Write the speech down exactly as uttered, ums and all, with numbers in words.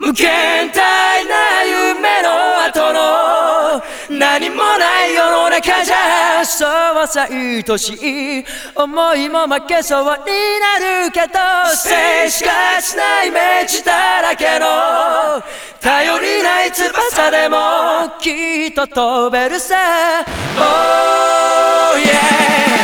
無限大な夢の後の何もない世の中じゃ、そうさ愛しい思いも負けそうになるけど、静しかしないイメージだらけの頼りない翼でもきっと飛べるさ。Oh yeah